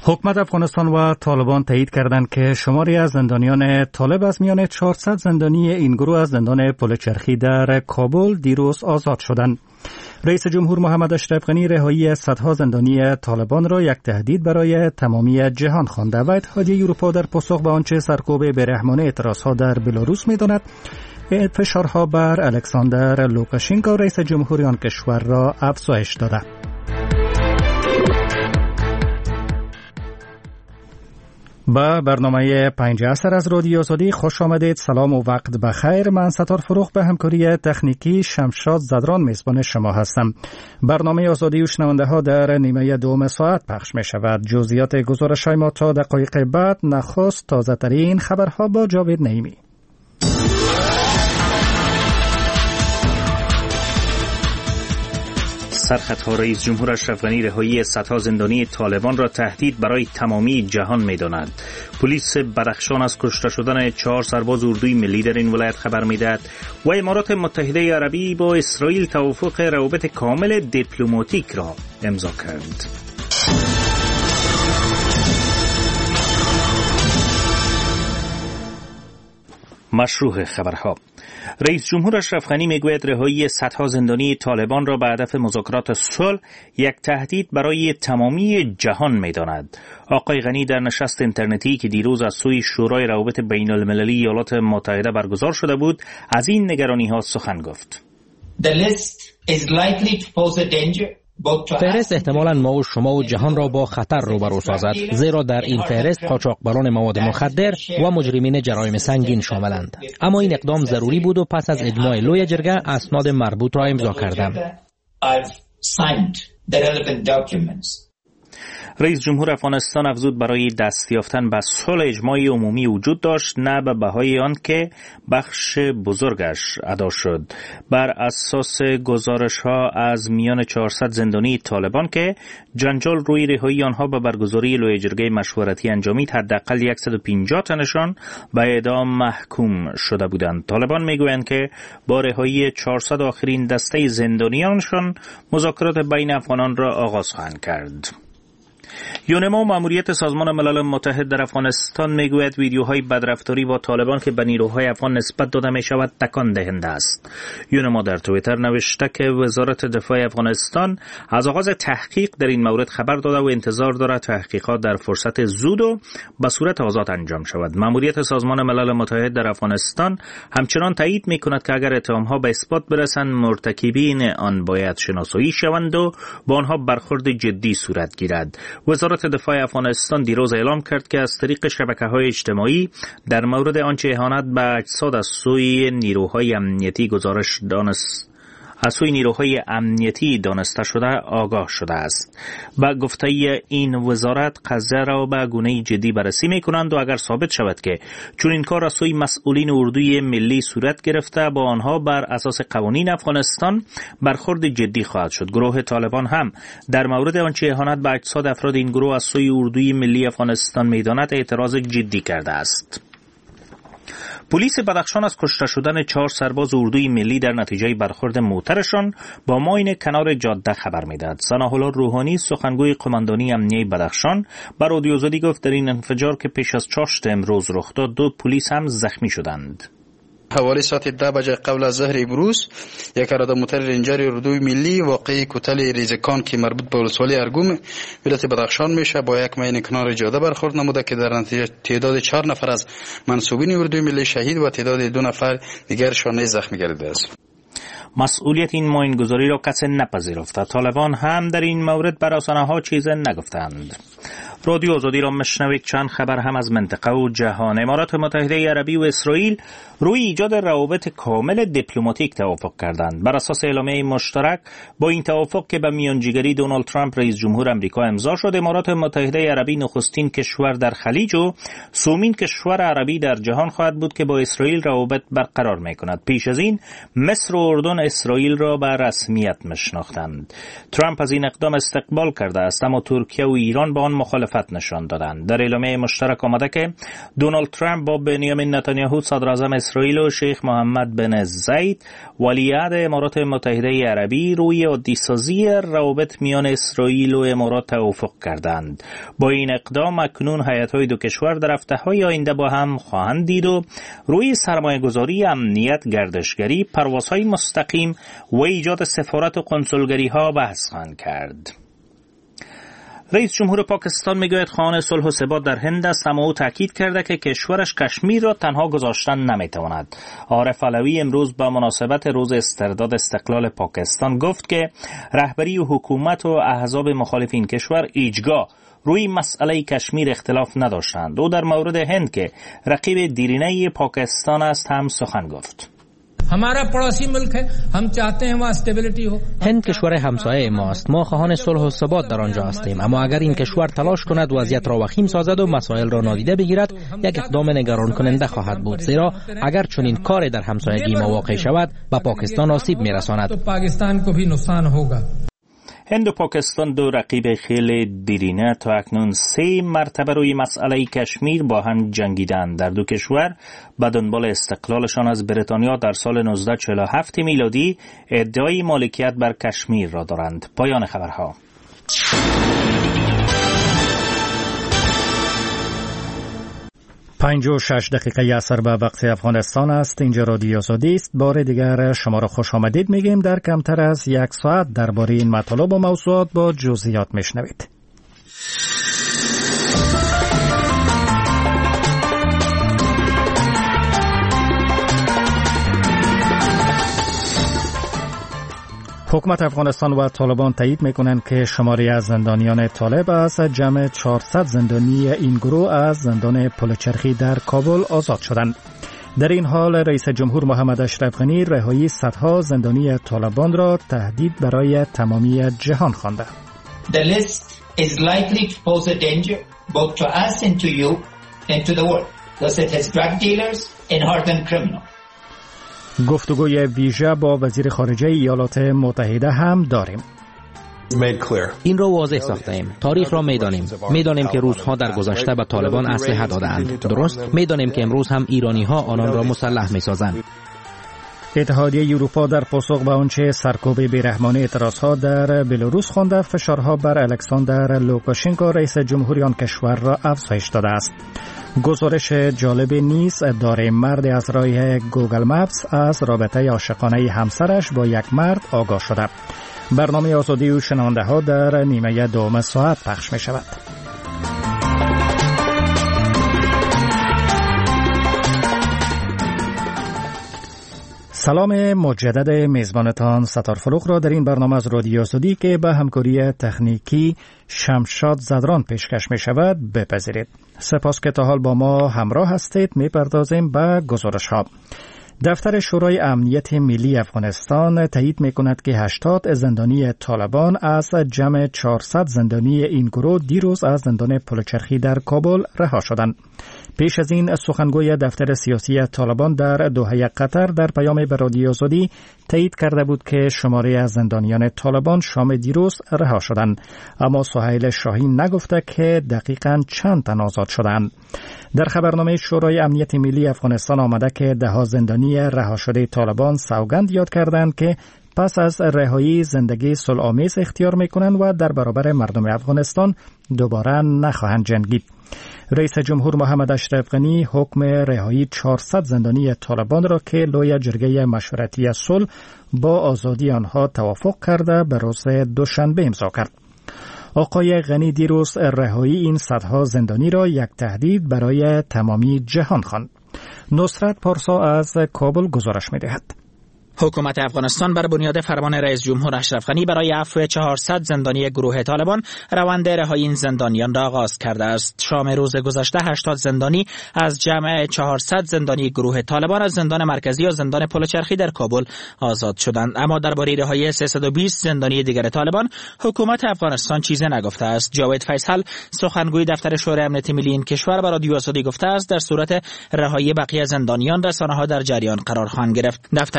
حکومت افغانستان و طالبان تایید کردند که شماری از زندانیان طالب از میان 400 زندانی این گروه از زندان پل چرخی در کابل دیروز آزاد شدند. رئیس جمهور محمد اشرف غنی رهایی صدها زندانی طالبان را یک تهدید برای تمامی جهان خوانده و اتحادیه اروپا در پاسخ به آنچه سرکوب بیرحمانه اعتراضها در بلاروس می‌داند، فشارها بر الکساندر لوکاشنکو رئیس جمهوری آن کشور را افزایش داده. با برنامه 5 عصر از رادیو آزادی خوش آمدید. سلام و وقت بخیر. من ستار فروخ به همکاری تکنیکی شمشاد زدران میزبان شما هستم. برنامه آزادی و شنونده ها در نیمه دوم ساعت پخش می شود. جزئیات گزارش های ما تا دقایق بعد. نخست تازه ترین خبرها با جاوید نعیمی. سرخطها رئیس جمهور اشرف غنی رهایی صدها زندانی طالبان را تهدید برای تمامی جهان می‌داند. پلیس بدخشان از کشته شدن 4 سرباز اردوی ملی در این ولایت خبر می‌دهد و امارات متحده عربی با اسرائیل توافق روابط کامل دیپلماتیک را امضا کرد. مشروع خبرها. رئیس جمهور اشرف غنی میگوید رهایی صدها زندانی طالبان را به هدف مذاکرات صلح یک تهدید برای تمامی جهان می‌داند. آقای غنی در نشست اینترنتی که دیروز از سوی شورای روابط بین المللی ایالات متحده برگزار شده بود، از این نگرانی‌ها سخن گفت. The list is likely to pose a danger. فهرست احتمالاً ما و شما و جهان را با خطر روبرو سازد، زیرا در این فهرست قاچاقبران مواد مخدر و مجرمین جرایم سنگین شاملند. اما این اقدام ضروری بود و پس از اجماع لوی جرگه اسناد مربوط را امضا کردم. رئیس جمهور افغانستان افزود برای دست یافتن به صلح اجماع عمومی وجود داشت، نه به بهای آن که بخش بزرگش ادا شد. بر اساس گزارش‌ها از میان 400 زندانی طالبان که جنجال روی رهایی آنها به برگزاری لوی جرگه مشورتی انجامید، حداقل 150 تنشان به اعدام محکوم شده بودند. طالبان میگویند که با رهایی 400 آخرین دسته زندانیانشان مذاکرات بین افغانان را آغاز خواهند کرد. یونما مأموریت سازمان ملل متحد در افغانستان میگوید ویدیوهای بدرفتاری با طالبان که به نیروهای افغان نسبت داده می شود تکان دهنده است. یونما در توییتر نوشته که وزارت دفاع افغانستان از آغاز تحقیق در این مورد خبر داده و انتظار دارد تحقیقات در فرصت زود و به صورت آزاد انجام شود. مأموریت سازمان ملل متحد در افغانستان همچنان تایید میکند که اگر اتهامها به اثبات برسند، مرتکبین آن باید شناسایی شوند و با آنها برخورد جدی صورت گیرد. وزارت دفاع افغانستان دیروز اعلام کرد که از طریق شبکه‌های اجتماعی در مورد آنچه اهانت به اجساد از سوی نیروهای امنیتی دانسته شده آگاه شده است. با گفته این وزارت قضیه را به گونه جدی بررسی می‌کنند و اگر ثابت شود که چون این کار از سوی مسئولین اردوی ملی صورت گرفته، با آنها بر اساس قوانین افغانستان برخورد جدی خواهد شد. گروه طالبان هم در مورد آنچه اهانت به اجساد افراد این گروه از سوی اردوی ملی افغانستان می‌داند اعتراض جدی کرده است. پلیس بدخشان از کشته شدن 4 سرباز اردوی ملی در نتیجه برخورد موترشان با ماین کنار جاده خبر میدهد. ثناء الله روحانی سخنگوی قماندانی امنیه بدخشان بر رادیو آزادی گفت در این انفجار که پیش از چاشت امروز رخ داد 2 پلیس هم زخمی شدند. حوالی ساعت 10 بجه قبل از ظهر امروز یک راداموتر رنجر اردوی ملی واقعی کوتل ریزکان که مربوط به ولسوالی ارگوم ولایت بدخشان میشه با یک ماین کنار جاده برخورد نموده که در نتیجه تعداد 4 نفر از منصوبین اردوی ملی شهید و تعداد 2 نفر دیگرشان نیز زخمی گردیده است. مسئولیت این ماینگذاری را کسی نپذیرفته. طالبان هم در این مورد بر رسانه‌ها چیزی نگفتند. رادیو آزادی را مشنوید. چند خبر هم از منطقه و جهان. امارات متحده عربی و اسرائیل روی ایجاد روابط کامل دیپلماتیک توافق کردند. بر اساس اعلامیه مشترک با این توافق که به میانجیگری دونالد ترامپ رئیس جمهور آمریکا امضا شد، امارات متحده عربی نخستین کشور در خلیج و سومین کشور عربی در جهان خواهد بود که با اسرائیل روابط برقرار می‌کند. پیش از این مصر و اردن اسرائیل را به رسمیت می‌شناختند. ترامپ از این اقدام استقبال کرده است، اما ترکیه و ایران با آن مخالفت مخالفت نشان دادند. در اعلامیه مشترک آمده که دونالد ترامپ با بنیامین نتانیاهو صدر اعظم اسرائیل و شیخ محمد بن زاید ولیعهد امارات متحده عربی روی عادی‌سازی روابط میان اسرائیل و امارات توافق کردند. با این اقدام اکنون هیئت‌های دو کشور در هفته‌های آینده با هم خواهند دید و روی سرمایه‌گذاری، امنیت، گردشگری، پروازهای مستقیم و ایجاد سفارت و کنسولگری‌ها بحث خواهند کرد. رئیس جمهور پاکستان میگوید خواهان صلح و ثبات در هند است، اما او تاکید کرده که کشورش کشمیر را تنها گذاشتن نمیتواند. عارف علوی امروز با مناسبت روز استرداد استقلال پاکستان گفت که رهبری و حکومت و احزاب مخالف این کشور هیچگاه روی مسئله کشمیر اختلاف نداشتند. او در مورد هند که رقیب دیرینه پاکستان است هم سخن گفت. هند کشور همسایه ماست. ما خواهان صلح و ثبات در آنجا هستیم، اما اگر این کشور تلاش کند وضعیت را وخیم سازد و مسائل را نادیده بگیرد، یک اقدام نگران کننده خواهد بود، زیرا اگر چنین کاری در همسایگی ما واقع شود به پاکستان آسیب میرساند. هند و پاکستان دو رقیب خیلی دیرینه تا اکنون 3 مرتبه روی مسئله کشمیر با هم جنگیدند. در دو کشور به دنبال استقلالشان از بریتانیا در سال 1947 میلادی ادعای مالکیت بر کشمیر را دارند. پایان خبرها. 56 دقیقه اثر به وقت افغانستان است. اینجا رادیو آزادی است. بار دیگر شما را خوش آمدید میگیم. در کمتر از 1 ساعت درباره این مطالب و موضوعات با جزئیات میشنوید. حکومت افغانستان و طالبان تایید میکنند که شماری از زندانیان طالب از جمع 400 زندانی این گروه از زندان پلچرخی در کابل آزاد شدند. در این حال رئیس جمهور محمد اشرف غنی رهایی صدها زندانی طالبان را تهدید برای تمامی جهان خوانده. The list is likely to pose a danger both to us and to you and to the world. Thus it has drug dealers and hardened criminals. گفتگوی ویژه با وزیر خارجه ایالات متحده هم داریم. این را واضح ساختیم. تاریخ را میدانیم که روزها در گذشته به طالبان اسلحه دادند. درست؟ میدانیم که امروز هم ایرانی ها آنان را مسلح میسازند. اتحادیه اروپا در پاسخ به آنچه سرکوب بیرحمانه اعتراضها در بلاروس خوانده، فشارها بر الکساندر لوکاشنکو رئیس جمهوری آن کشور را افزایش داده است. گزارش جالب نیز دارای مرد از راه گوگل مپس از رابطه عاشقانه همسرش با یک مرد آگاه شده. برنامه آزادی و شنونده ها در نیمه دوم ساعت پخش می شود. سلام مجدد میزبانتان ستار فروغ را در این برنامه از رادیو آزادی که به همکاری تکنیکی شمشاد زدران پیشکش می شود بپذیرید. سپاس که تا حال با ما همراه هستید. می پردازیم به گزارش ها. دفتر شورای امنیت ملی افغانستان تایید می کند که 80 زندانی طالبان از جمع 400 زندانی این گروه دیروز از زندان پلچرخی در کابل رها شدند. پیش از این سخنگوی دفتر سیاسی طالبان در دوحه قطر در پیام به رادیو آزادی تایید کرده بود که شماره از زندانیان طالبان شام دیروز رها شدند، اما سهیل شاهین نگفته که دقیقاً چند تن آزاد شدند. در خبرنامه شورای امنیت ملی افغانستان آمده که 10 زندانی رها شده طالبان سوگند یاد کردند که پس از رهایی زندگی صلح‌آمیز اختیار می‌کنند و در برابر مردم افغانستان دوباره نخواهند جنگید. رئیس جمهور محمد اشرف غنی حکم رهایی 400 زندانی طالبان را که لوی جرگه مشورتی صلح با آزادی آنها توافق کرده به روز دوشنبه امضا کرد. آقای غنی دیروز رهایی این صدها زندانی را یک تهدید برای تمامی جهان خواند. نصرت پارسا از کابل گزارش می‌دهد. حکومت افغانستان بر بنیاد فرمان رئیس جمهور اشرف غنی برای عفو 400 زندانی گروه طالبان روند رهایی این زندانیان را آغاز کرده است. شام روز گذشته 80 زندانی از جمع 400 زندانی گروه طالبان از زندان مرکزی و زندان پلچرخی در کابل آزاد شدند، اما درباره رهایی 320 زندانی دیگر طالبان حکومت افغانستان چیزی نگفته است. جاوید فیصل سخنگوی دفتر شورای امنیت ملی این کشور به رادیو آزادی گفته است در صورت رهایی بقیه زندانیان رسانه‌ها در جریان قرار خواهند گرفت. دفتر شورای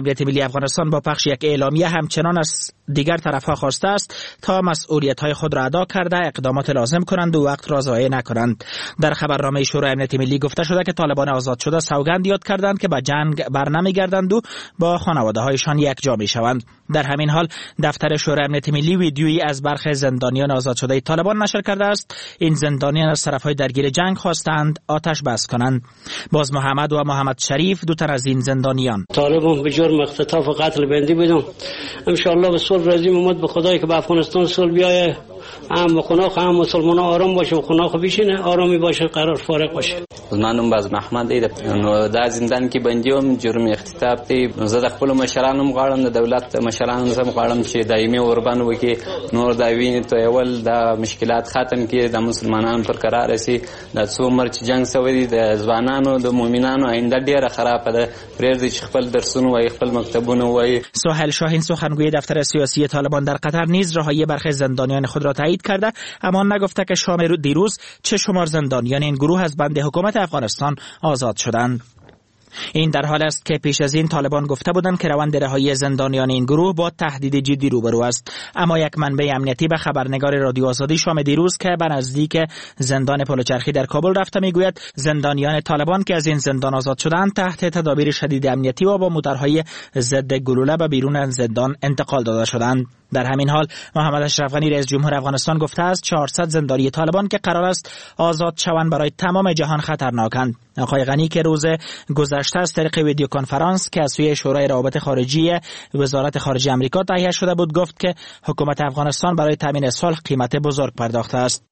امنیت ملی افغانستان با پخش یک اعلامیه همچنان از دیگر طرف‌ها خواسته است تا مسئولیت‌های خود را ادا کرده اقدامات لازم کنند و وقت را ضایع نکنند. در خبرنامه شورای امنیت ملی گفته شده که طالبان آزاد شده سوگند یاد کردند که به جنگ برنمیگردند و با خانواده‌هایشان یکجا می‌شوند. در همین حال دفتر شورای امنیت ملی ویدیویی از برخی زندانیان آزاد شده طالبان نشر کرده است. این زندانیان از طرف‌های درگیر جنگ خواستند آتش بس کنند. باز محمد و محمد شریف دو تن از این زندانیان طالبان به جرم اختطاف و قتل بندی بدون ان شاء الله به صلح رضیم اومد به خدای که به افغانستان صلح بیایه، هم خناخ هم مسلمان آرام باشه و خناخ بیشینه آرامی باشه قرار فارغ باشه. منم باز محمد نو دا زندان کې بندیوم جرم اختطاف دی. زه د خپل مشرانو غواړم د دولت مشرانو سم غواړم چې دایمي اوربان وکي نور دا ویني ته اول دا مشکلات ختم کړي د مسلمانانو پر قرار شي. د څو مرچ جنگ سوي دي د ځوانانو د مؤمنانو آینده ډیره خراب ده. پرېږدي چې خپل درسونه وای خپل مکتبونه وای. سهیل شاهین سخنگوی دفتر سیاسی طالبان در قطر نیز رهایی برخی زندانیان خود را تایید کرده، اما نگفته که شام دیروز چه شمار زندانیان این گروه از بند حکومت افغانستان آزاد شدند. این در حال است که پیش از این طالبان گفته بودند که روند رهایی زندانیان این گروه با تهدید جدی روبرو است، اما یک منبع امنیتی به خبرنگار رادیو آزادی شام دیروز که به نزدیک زندان پلوچرخی در کابل رفته میگوید زندانیان طالبان که از این زندان آزاد شدند تحت تدابیر شدید امنیتی و با موتورهای ضد گلوله به بیرون از زندان انتقال داده شدند. در همین حال محمد اشرف غنی رئیس جمهور افغانستان گفته است 400 زندانی طالبان که قرار است آزاد شوند برای تمام جهان خطرناکند. آقای غنی که روز گذشته از طریق ویدیو کنفرانس که از سوی شورای روابط خارجی وزارت خارجه آمریکا تهیه شده بود گفت که حکومت افغانستان برای تامین صلح قیمت بزرگ پرداخته است.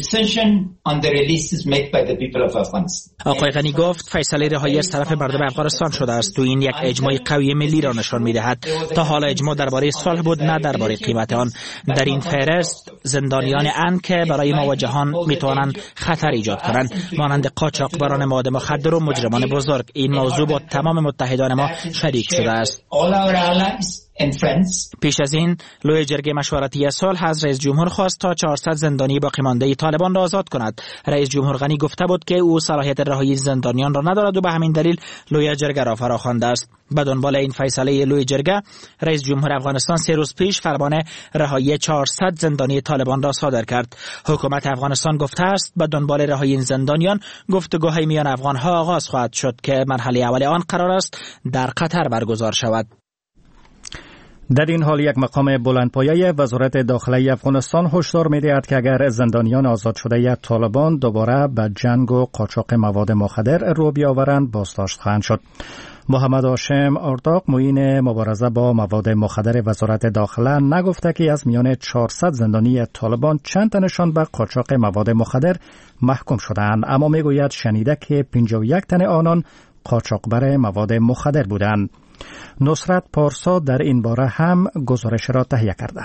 آقای غنی گفت فیصله رهایی از طرف مردم افغانستان شده است. این یک اجماع قوی ملی را نشان می‌دهد. تا حالا اجماع درباره صلح بود نه درباره قیمت آن. در این فهرست زندانیان ان که برای ما و جهان میتوانند خطر ایجاد کنند مانند قاچاقبران مواد مخدر و مجرمان بزرگ. این موضوع با تمام متحدان ما شریک شده است. پیش از این لوی جرگه مشورتی صلح از رئیس جمهور خواست تا 400 زندانی باقی مانده طالبان را آزاد کند. رئیس جمهور غنی گفته بود که او صلاحیت رهایی زندانیان را ندارد و به همین دلیل لوی جرگه را فراخوانده است. به دنبال این فیصله لوی جرگه رئیس جمهور افغانستان 3 روز پیش فرمان رهایی 400 زندانی طالبان را صادر کرد. حکومت افغانستان گفته است به دنبال رهایی این زندانیان گفتگوهای میان افغانها آغاز خواهد شد که مرحله اول آن قرار است در قطر برگزار شود. در این حال یک مقام بلندپایه وزارت داخلی افغانستان هشدار می‌دهد که اگر زندانیان آزاد شده طالبان دوباره به جنگ و قاچاق مواد مخدر رو بیاورند بازداشت خواهند شد. محمد هاشم ارداق معین مبارزه با مواد مخدر وزارت داخله نگفته که از میان 400 زندانی طالبان چند تنشان به قاچاق مواد مخدر محکوم شدند، اما میگوید شنیده که 51 تن آنان قاچاقبر مواد مخدر بودند. نصرت پارسا در این باره هم گزارش را تهیه کرده.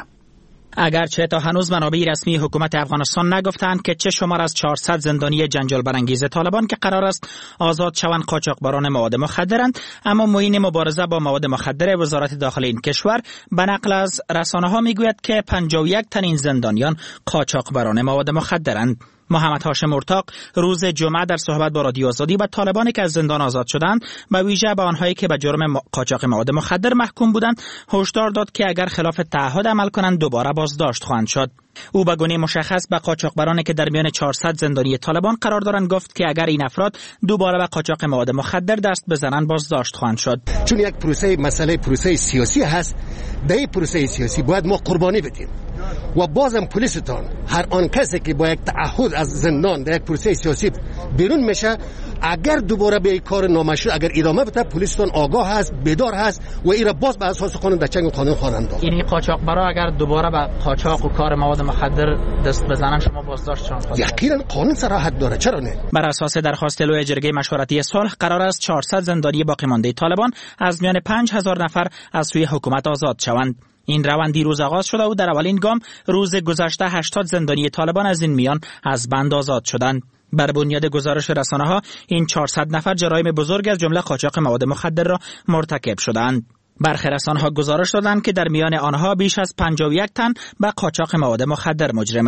اگرچه تا هنوز منابع رسمی حکومت افغانستان نگفتند که چه شمار از 400 زندانی جنجال برانگیز طالبان که قرار است آزاد شوند قاچاقبران مواد مخدرند، اما معین مبارزه با مواد مخدر وزارت داخلی این کشور به نقل از رسانه‌ها میگوید که 51 تن این زندانیان قاچاقبران مواد مخدرند. محمد هاشم ارداق روز جمعه در صحبت با رادیو آزادی به طالبانی که از زندان آزاد شدند به ویژه به آنهایی که به جرم قاچاق مواد مخدر محکوم بودند هشدار داد که اگر خلاف تعهد عمل کنند دوباره بازداشت خواهند شد. او به گونه مشخص به قاچاقبرانی که در میان 400 زندانی طالبان قرار دارند گفت که اگر این افراد دوباره به قاچاق مواد مخدر دست بزنند بازداشت خواهند شد. چون یک مسئله سیاسی هست، در این پروسه سیاسی باید ما قربانی بدیم و بازم پلیستان هر آن کسی که با یک تعهد از زندان در یک پروسه سیاسی بیرون میشه اگر دوباره به کار نامشروع اگر ادامه بده پلیستان آگاه هست، بیدار هست و ایرا باز به اساس قانون در چنگ قانون خواهند داشت. یعنی قاچاقبرا اگر دوباره به قاچاق و کار مواد مخدر دست بزنن شما بازداشتشان خواهید؟ یقینا قانون صراحت داره، چرا نه؟ بر اساس درخواست لوی جرگه مشورتی صلح قرار است 400 زندانی باقی مانده طالبان از میان 5000 نفر از سوی حکومت آزاد شوند. این روند دیروز آغاز شده و در اولین گام روز گذشته 80 زندانی طالبان از این میان از بند آزاد شدند. بر بنیاد گزارش رسانه‌ها این 400 نفر جرایم بزرگ از جمله قاچاق مواد مخدر را مرتکب شدند. برخی رسانه‌ها گزارش دادند که در میان آنها بیش از 51 تن به قاچاق مواد مخدر مجرمند.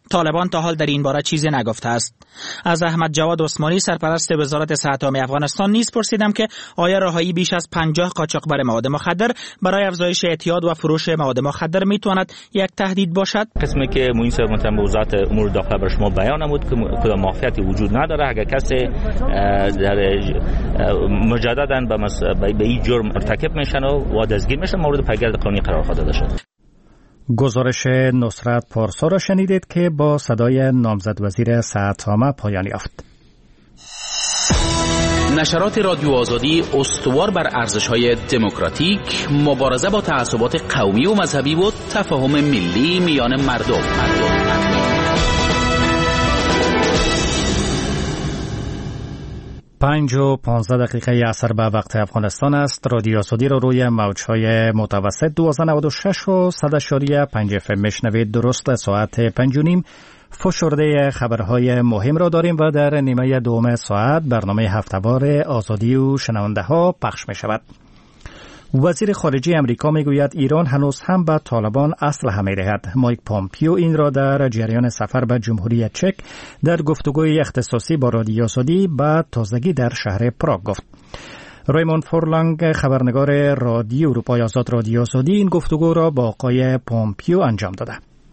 طالبان تا حال در این باره چیزی نگفته است. از احمد جواد عثمانی سرپرست وزارت صحت عامه افغانستان نیز پرسیدم که آیا رهایی بیش از 50 قاچاقبر مواد مخدر برای افزایش اعتیاد و فروش مواد مخدر میتواند یک تهدید باشد؟ قسمی که معین صاحب متهم به وزارت امور داخله بر شما بیان نمود که کدام مافیاتی وجود نداره. اگر کسی در مجددا به این جرم مرتکب میشن و دستگیر میشن مورد پیگرد قانونی قرار خواهد داشت. گزارش نصرت پارسا را شنیدید که با صدای نامزد وزیر صحت عامه پایان یافت. نشرات رادیو آزادی استوار بر ارزش‌های دموکراتیک، مبارزه با تعصبات قومی و مذهبی و تفاهم ملی میان مردم. 5 و 15 دقیقه عصر به وقت افغانستان است. رادیو آزادی را روی موج‌های متوسط 1296 و 100.5 FM میشنوید. درست ساعت 5:30 فشرده خبرهای مهم را داریم و در نیمه دوم ساعت برنامه هفته‌وار آزادی و شنونده ها پخش می شود. وزیر خارجه امریکا میگوید ایران هنوز هم به طالبان اسلحه می‌دهد. مایک پومپیو این را در جریان سفر به جمهوری چک در گفتگوی اختصاصی با رادیو آزادی به تازگی در شهر پراگ گفت. ریموند فورلانگ خبرنگار رادیو اروپای آزاد رادیو آزادی این گفتگو را با آقای پومپیو انجام داده.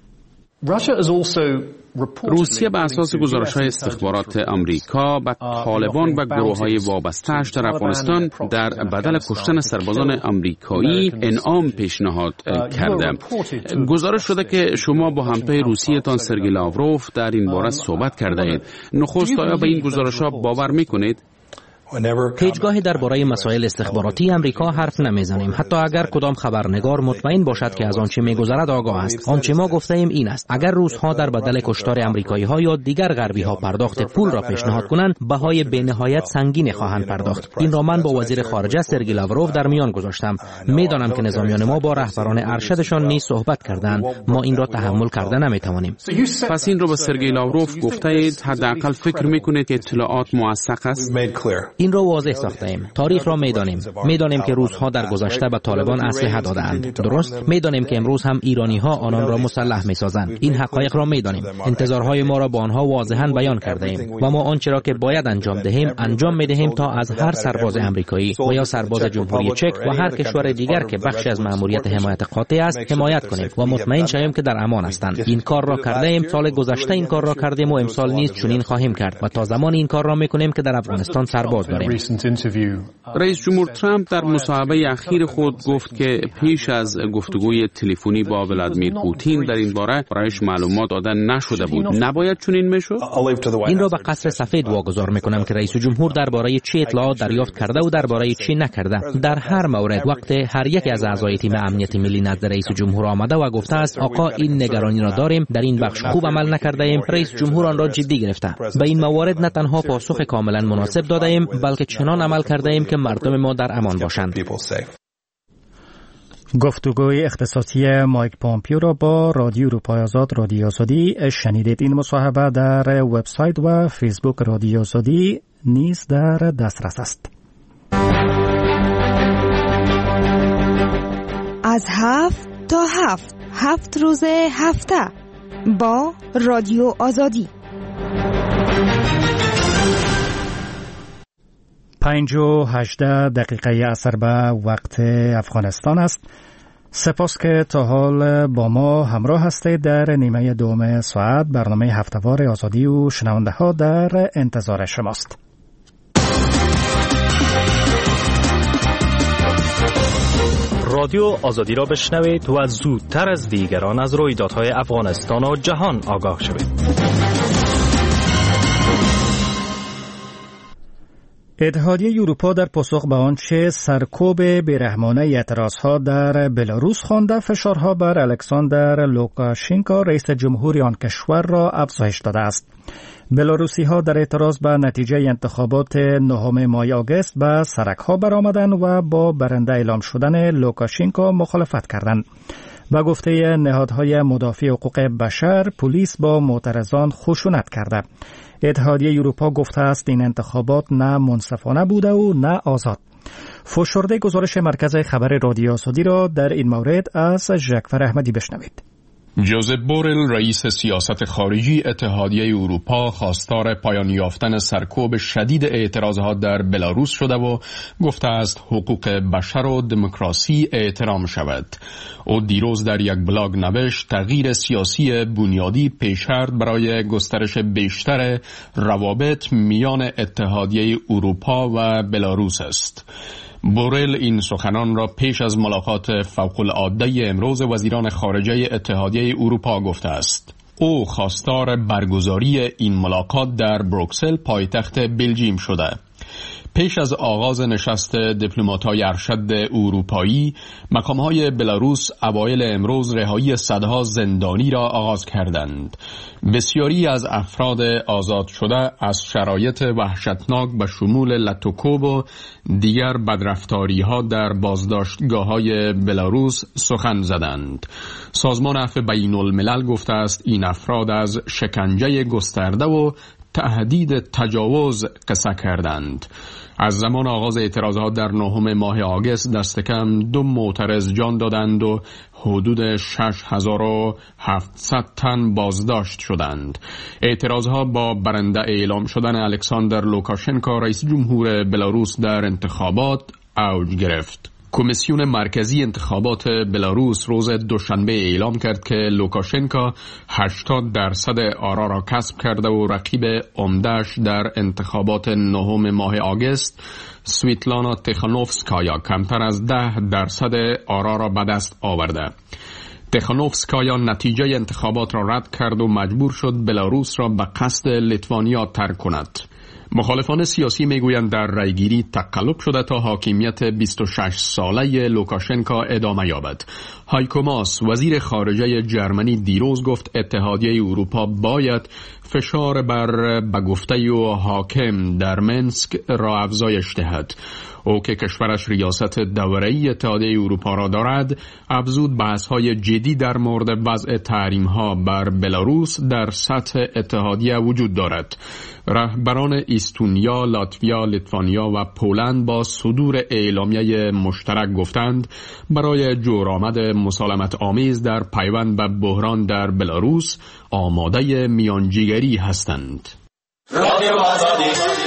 روسیه بر اساس گزارش‌های استخبارات آمریکا به طالبان و گروه‌های وابسته‌اش در افغانستان در بدل کشتن سربازان آمریکایی انعام پیشنهاد کرده. گزارش شده که شما با همتای روسیه‌تان سرگئی لاوروف در این باره صحبت کرده اید. نخست آیا به این گزارش‌ها باور می‌کنید؟ هیچگاهی درباره مسائل استخباراتی امریکا حرف نمیزنیم، حتی اگر کدام خبرنگار مطمئن باشد که از آنچه میگذرد آگاه است. آنچه ما گفته ایم این است: اگر روس‌ها در بدل کشتار آمریکایی ها یا دیگر غربی ها پرداخت پول را پیشنهاد کنند، بهای بی‌نهایت سنگین خواهند پرداخت. این را من با وزیر خارجه سرگئی لاوروف در میان گذاشتم. میدانم که نظامیان ما با رهبران ارشدشان نیز صحبت کردند. ما این را تحمل کرده نمیتوانیم. پس این را به سرگئی لاوروف گفته اید؟ حداقل فکر میکنید که اطلاعات موثق است؟ این را واضح ساخته ایم. تاریخ را میدانیم که روس‌ها در گذشته به طالبان اسلحه دادند. درست؟ میدانیم که امروز هم ایرانی‌ها آنان را مسلح می‌سازند. این حقایق را میدانیم. انتظارهای ما را با آنها واضحاً بیان کرده ایم و ما آنچه را که باید انجام دهیم انجام می‌دهیم تا از هر سرباز آمریکایی و یا سرباز جمهوری چک و هر کشور دیگر که بخشی از مأموریت حمایت قاطع است حمایت کنیم و مطمئن شویم که در امان هستند. این کار را کرده ایم. سال گذشته این کار را کردیم و امسال نیز چنین خواهیم کرد و تا زمانی این کار را می‌کنیم که در افغانستان سرباز داریم. رئیس جمهور ترامپ در مصاحبه اخیر خود گفت که پیش از گفتگوی تلفنی با ولادیمیر پوتین در این باره برایش معلومات داده نشده بود. نباید چنین میشد؟ این را به قصر سفید واگذار میکنم که رئیس جمهور درباره چه اطلاعات دریافت کرده و درباره چه نکرده. در هر مورد وقت هر یک از اعضای تیم امنیت ملی نزد رئیس جمهور آمده و گفته است آقا این نگرانی را داریم، در این بخش خوب عمل نکرده ایم، رئیس جمهور آن را جدی گرفته. به این موارد نه تنها پاسخ کاملا مناسب داده ایم بلکه چنان عمل کرده ایم که مردم ما در امان باشند. گفتگوی اختصاصی مایک پومپیو را با رادیو اروپای آزاد رادیو آزادی شنیدید. این مصاحبه در وبسایت و فیسبوک رادیو آزادی نیز در دسترس است. از 7 تا 7 روز هفته با رادیو آزادی. 5 و 18 دقیقه عصر به وقت افغانستان است. سپاس که تا حال با ما همراه هستید. در نیمه دوم ساعت برنامه هفته‌وار آزادی و شنونده ها در انتظار شماست. رادیو آزادی را بشنوید و زودتر از دیگران از رویدادهای افغانستان و جهان آگاه شوید. اتحادیه اروپا در پاسخ به آنچه سرکوب بیرحمانه اعتراضها در بلاروس خوانده، فشارها بر الکساندر لوکاشنکو رئیس جمهوری آن کشور را افزایش داده است. بلاروسی‌ها در اعتراض به نتیجه انتخابات 9 ماه آگوست به سرک‌ها برآمدند و با برنده اعلام شدن لوکاشنکو مخالفت کردند. به گفته نهادهای مدافع حقوق بشر، پلیس با معترضان خشونت کرده. اتحادیه اروپا گفته است این انتخابات نه منصفانه بوده و نه آزاد. فشرده گزارش مرکز خبر رادیو آزادی را در این مورد از ژکفر احمدی بشنوید. جوزپ بورل رئیس سیاست خارجی اتحادیه اروپا خواستار پایان یافتن سرکوب شدید اعتراضات در بلاروس شده و گفته است حقوق بشر و دموکراسی احترام شود. او دیروز در یک بلاگ نوشت تغییر سیاسی بنیادی پیش‌شرط برای گسترش بیشتر روابط میان اتحادیه اروپا و بلاروس است. بورل این سخنان را پیش از ملاقات فوق‌العاده امروز وزیران خارجه اتحادیه اروپا گفته است. او خواستار برگزاری این ملاقات در بروکسل پایتخت بلژیم شده. پیش از آغاز نشست دیپلمات‌های ارشد اروپایی، مقام‌های بلاروس اوایل امروز رهایی صدها زندانی را آغاز کردند. بسیاری از افراد آزاد شده از شرایط وحشتناک به شمول لتوکوب و دیگر بدرفتاری‌ها در بازداشتگاه‌های بلاروس سخن زدند. سازمان عفو بین‌الملل گفته است این افراد از شکنجه گسترده و تهدید تجاوز قصه کردند. از زمان آغاز اعتراضات در 9 ماه آگوست دست کم 2 معترض جان دادند و حدود 6700 تن بازداشت شدند. اعتراضها با برنده اعلام شدن الکساندر لوکاشنکو رئیس جمهور بلاروس در انتخابات اوج گرفت. کمیسیون مرکزی انتخابات بلاروس روز دوشنبه اعلام کرد که لوکاشنکو 80% آرا را کسب کرده و رقیب عمده‌اش در انتخابات 9 ماه آگوست سویتلانا تیخانوفسکایا کمتر از 10% آرا را به دست آورده. تیخانوفسکایا نتیجه انتخابات را رد کرد و مجبور شد بلاروس را به قصد لیتوانیا ترک کند. مخالفان سیاسی میگویند در رایگیری تقلب شده تا حاکمیت 26 ساله لوکاشنکو ادامه یابد. هایکو ماس وزیر خارجه جرمنی دیروز گفت اتحادیه اروپا باید فشار بر به گفته و حاکم در منسک را افزایش دهد. او که کشورش ریاست دوره‌ای اتحادیه اروپا را دارد، افزود بحث‌های جدی در مورد وضع تحریم‌ها بر بلاروس در سطح اتحادیه وجود دارد. رهبران استونیا، لاتویا، لیتوانیا و پولند با صدور اعلامیه مشترک گفتند برای جورآمد مسالمت آمیز در پیوند به بحران در بلاروس آماده میانجیگری هستند. رادیو آزادی.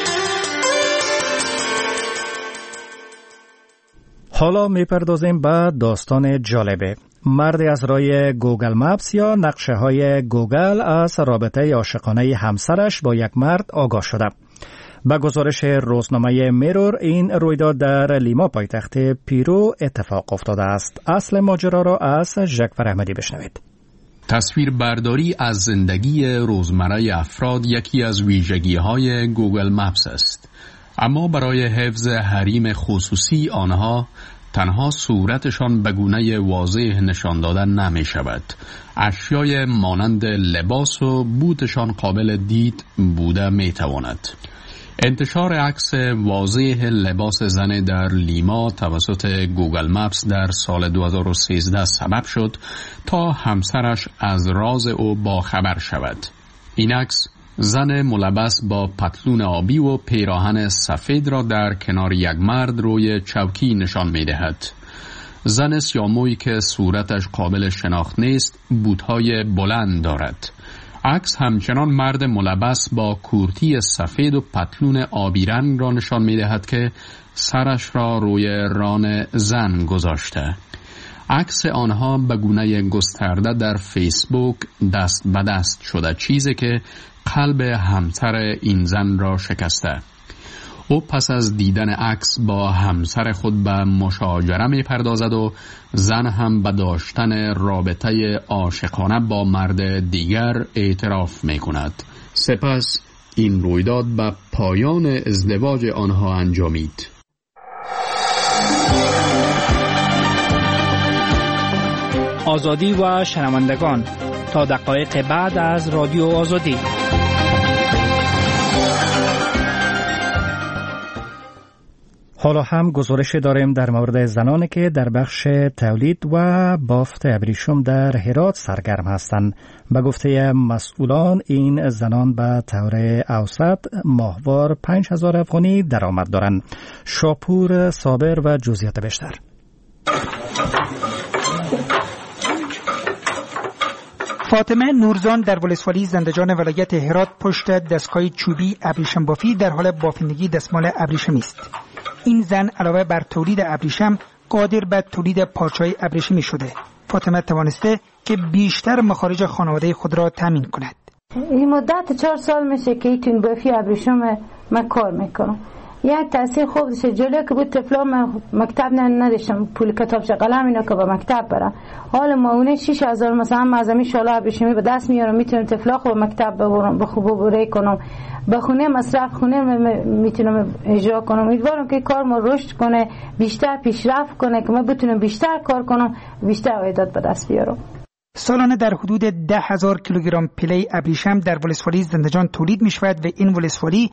حالا میپردازیم به داستان جالبه. مردی از رای گوگل مپس یا نقشه های گوگل از رابطه عاشقانه همسرش با یک مرد آگاه شده. به گزارش روزنامه میرور این رویداد در لیما پایتخت پیرو اتفاق افتاده است. اصل ماجرا را از ژکور احمدی بشنوید. تصویر برداری از زندگی روزمره افراد یکی از ویژگی‌های گوگل مپس است. اما برای حفظ حریم خصوصی آنها تنها صورتشان به گونه واضح نشان دادن نمی شود. اشیای مانند لباس و بوتشان قابل دید بوده می تواند. انتشار عکس واضح لباس زن در لیما توسط گوگل مپس در سال 2013 سبب شد تا همسرش از راز او باخبر شود. این عکس زن ملبس با پتلون آبی و پیراهن سفید را در کنار یک مرد روی چوکی نشان می دهد. زن سیامویی که صورتش قابل شناخت نیست بوتهای بلند دارد. عکس همچنان مرد ملبس با کورتی سفید و پتلون آبی رنگ را نشان می دهد که سرش را روی ران زن گذاشته. عکس آنها به گونه گسترده در فیسبوک دست به دست شده، چیزی که قلب همسر این زن را شکسته. او پس از دیدن عکس با همسر خود به مشاجره می پردازد و زن هم به داشتن رابطه عاشقانه با مرد دیگر اعتراف می کند. سپس این رویداد به پایان ازدواج آنها انجامید. آزادی و شنوندگان، تا دقایق بعد از رادیو آزادی. حالا هم گزارش داریم در مورد زنانی که در بخش تولید و بافت ابریشم در هرات سرگرم هستند. به گفته مسئولان این زنان به طور اوسط ماهوار 5000 افغانی درآمد دارند. شاپور صابر و جزئیات بیشتر. فاطمه نورزان در ولسوالی زندجان ولایت هرات پشت دستگاه چوبی ابریشم بافی در حال بافندگی دستمال ابریشمی است. این زن علاوه بر تولید ابریشم قادر به تولید پارچه‌های ابریشمی شده. فاطمه توانسته که بیشتر مخارج خانواده خود را تامین کند. این مدت 4 سال میشه که این بافی ابریشم من کار میکنم. یک تاثیر خوب داشته. جلوی که بود طفلا مکتب نداشتم، پول کتابچه قلم اینا که به مکتب برن. حالا ماونه 6000 مثلا معظمی شالا ابریشمی به دست میارم، میتونم طفلا خود مکتب ببرم، به خوب ببره کنم، به خونه مصرف خونه میتونم اجرا کنم. امیدوارم که کار ما رشد کنه، بیشتر پیشرفت کنه که من بتونم بیشتر کار کنم، بیشتر عایدات به دست بیارم. سالانه در حدود 10,000 کیلوگرم پیله ابریشم در ولسوالی زندجان تولید می شود و این ولسوالی